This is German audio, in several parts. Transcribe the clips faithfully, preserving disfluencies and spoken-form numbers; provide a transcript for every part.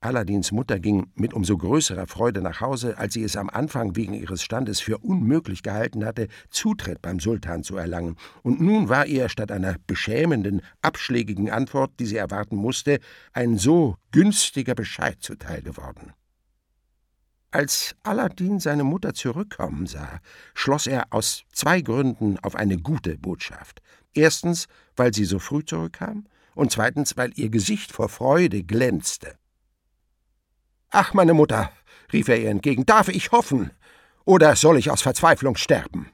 Aladins Mutter ging mit umso größerer Freude nach Hause, als sie es am Anfang wegen ihres Standes für unmöglich gehalten hatte, Zutritt beim Sultan zu erlangen. Und nun war ihr statt einer beschämenden, abschlägigen Antwort, die sie erwarten musste, ein so günstiger Bescheid zuteil geworden. Als Aladin seine Mutter zurückkommen sah, schloss er aus zwei Gründen auf eine gute Botschaft. Erstens, weil sie so früh zurückkam, und zweitens, weil ihr Gesicht vor Freude glänzte. »Ach, meine Mutter«, rief er ihr entgegen, »darf ich hoffen, oder soll ich aus Verzweiflung sterben?«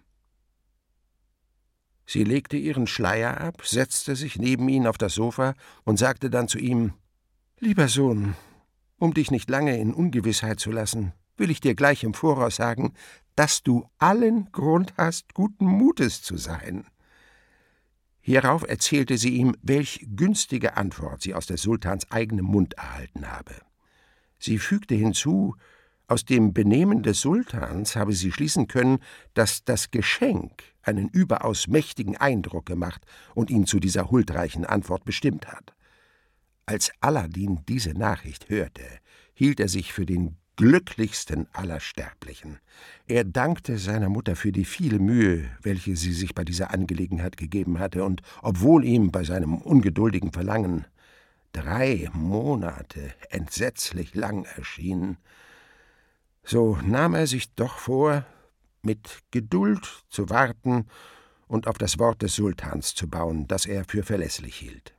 Sie legte ihren Schleier ab, setzte sich neben ihn auf das Sofa und sagte dann zu ihm, »Lieber Sohn, um dich nicht lange in Ungewissheit zu lassen, will ich dir gleich im Voraus sagen, dass du allen Grund hast, guten Mutes zu sein.« Hierauf erzählte sie ihm, welch günstige Antwort sie aus des Sultans eigenem Mund erhalten habe. Sie fügte hinzu, aus dem Benehmen des Sultans habe sie schließen können, dass das Geschenk einen überaus mächtigen Eindruck gemacht und ihn zu dieser huldreichen Antwort bestimmt hat. Als Aladin diese Nachricht hörte, hielt er sich für den glücklichsten aller Sterblichen. Er dankte seiner Mutter für die viele Mühe, welche sie sich bei dieser Angelegenheit gegeben hatte, und obwohl ihm bei seinem ungeduldigen Verlangen drei Monate entsetzlich lang erschienen, so nahm er sich doch vor, mit Geduld zu warten und auf das Wort des Sultans zu bauen, das er für verlässlich hielt.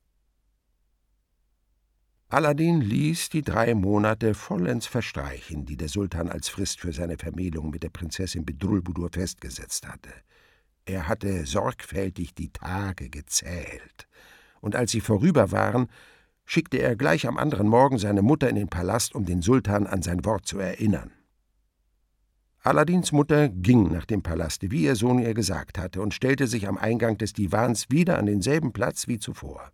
Aladin ließ die drei Monate vollends verstreichen, die der Sultan als Frist für seine Vermählung mit der Prinzessin Bedrulbudur festgesetzt hatte. Er hatte sorgfältig die Tage gezählt, und als sie vorüber waren, schickte er gleich am anderen Morgen seine Mutter in den Palast, um den Sultan an sein Wort zu erinnern. Aladins Mutter ging nach dem Palaste, wie ihr Sohn ihr gesagt hatte, und stellte sich am Eingang des Divans wieder an denselben Platz wie zuvor.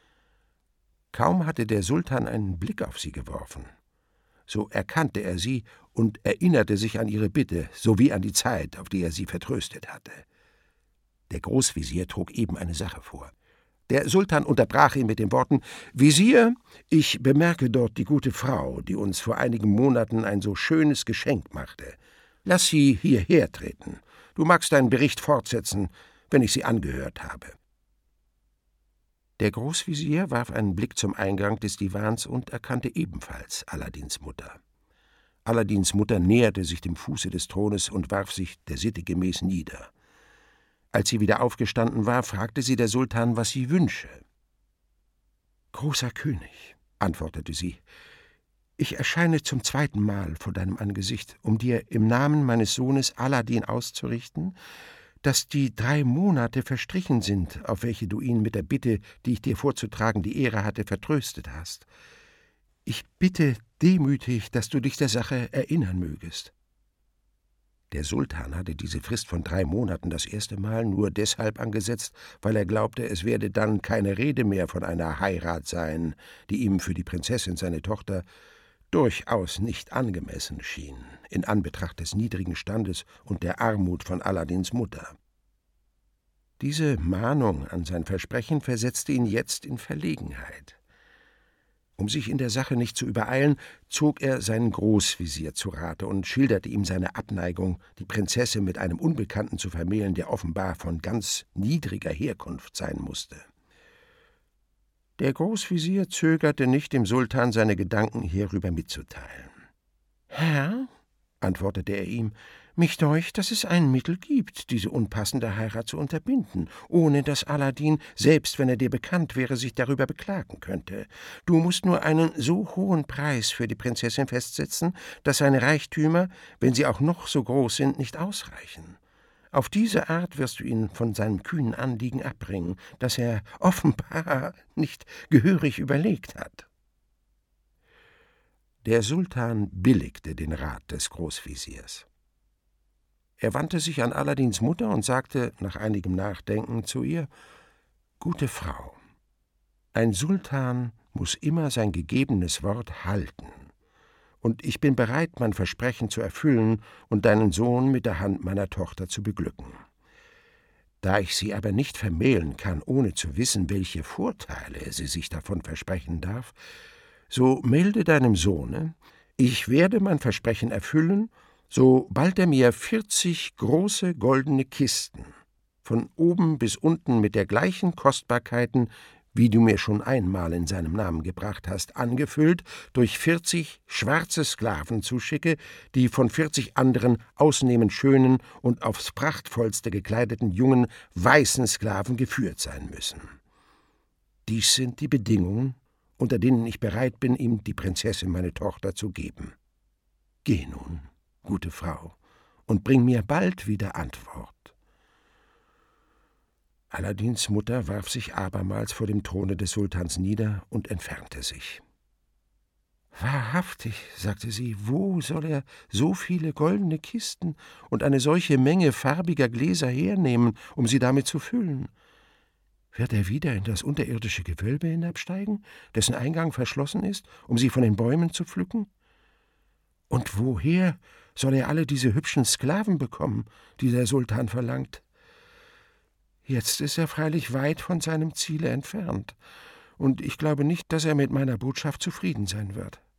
Kaum hatte der Sultan einen Blick auf sie geworfen, so erkannte er sie und erinnerte sich an ihre Bitte, sowie an die Zeit, auf die er sie vertröstet hatte. Der Großvezier trug eben eine Sache vor. Der Sultan unterbrach ihn mit den Worten, »Visier, ich bemerke dort die gute Frau, die uns vor einigen Monaten ein so schönes Geschenk machte. Lass sie hierher treten. Du magst deinen Bericht fortsetzen, wenn ich sie angehört habe.« Der Großvezier warf einen Blick zum Eingang des Divans und erkannte ebenfalls Aladins Mutter. Aladins Mutter näherte sich dem Fuße des Thrones und warf sich der Sitte gemäß nieder. Als sie wieder aufgestanden war, fragte sie der Sultan, was sie wünsche. »Großer König«, antwortete sie, »ich erscheine zum zweiten Mal vor deinem Angesicht, um dir im Namen meines Sohnes Aladin auszurichten, dass die drei Monate verstrichen sind, auf welche du ihn mit der Bitte, die ich dir vorzutragen, die Ehre hatte, vertröstet hast. Ich bitte demütig, dass du dich der Sache erinnern mögest.« Der Sultan hatte diese Frist von drei Monaten das erste Mal nur deshalb angesetzt, weil er glaubte, es werde dann keine Rede mehr von einer Heirat sein, die ihm für die Prinzessin, seine Tochter, durchaus nicht angemessen schien, in Anbetracht des niedrigen Standes und der Armut von Aladins Mutter. Diese Mahnung an sein Versprechen versetzte ihn jetzt in Verlegenheit. Um sich in der Sache nicht zu übereilen, zog er seinen Großvezier zu Rate und schilderte ihm seine Abneigung, die Prinzessin mit einem Unbekannten zu vermählen, der offenbar von ganz niedriger Herkunft sein musste. Der Großvezier zögerte nicht, dem Sultan seine Gedanken hierüber mitzuteilen. »Herr«, antwortete er ihm, »mich deucht, dass es ein Mittel gibt, diese unpassende Heirat zu unterbinden, ohne dass Aladin, selbst wenn er dir bekannt wäre, sich darüber beklagen könnte. Du musst nur einen so hohen Preis für die Prinzessin festsetzen, dass seine Reichtümer, wenn sie auch noch so groß sind, nicht ausreichen. Auf diese Art wirst du ihn von seinem kühnen Anliegen abbringen, das er offenbar nicht gehörig überlegt hat.« Der Sultan billigte den Rat des Großveziers. Er wandte sich an Aladins Mutter und sagte nach einigem Nachdenken zu ihr, »Gute Frau, ein Sultan muss immer sein gegebenes Wort halten, und ich bin bereit, mein Versprechen zu erfüllen und deinen Sohn mit der Hand meiner Tochter zu beglücken. Da ich sie aber nicht vermählen kann, ohne zu wissen, welche Vorteile sie sich davon versprechen darf, So melde deinem Sohne, ich werde mein Versprechen erfüllen, sobald er mir vierzig große goldene Kisten, von oben bis unten mit der gleichen Kostbarkeiten, wie du mir schon einmal in seinem Namen gebracht hast, angefüllt, durch vierzig schwarze Sklaven zuschicke, die von vierzig anderen ausnehmend schönen und aufs prachtvollste gekleideten jungen weißen Sklaven geführt sein müssen. Dies sind die Bedingungen, unter denen ich bereit bin, ihm die Prinzessin, meine Tochter, zu geben. Geh nun, gute Frau, und bring mir bald wieder Antwort. Aladins Mutter warf sich abermals vor dem Throne des Sultans nieder und entfernte sich. »Wahrhaftig«, sagte sie, »wo soll er so viele goldene Kisten und eine solche Menge farbiger Gläser hernehmen, um sie damit zu füllen? Wird er wieder in das unterirdische Gewölbe hinabsteigen, dessen Eingang verschlossen ist, um sie von den Bäumen zu pflücken? Und woher soll er alle diese hübschen Sklaven bekommen, die der Sultan verlangt? Jetzt ist er freilich weit von seinem Ziele entfernt, und ich glaube nicht, dass er mit meiner Botschaft zufrieden sein wird.«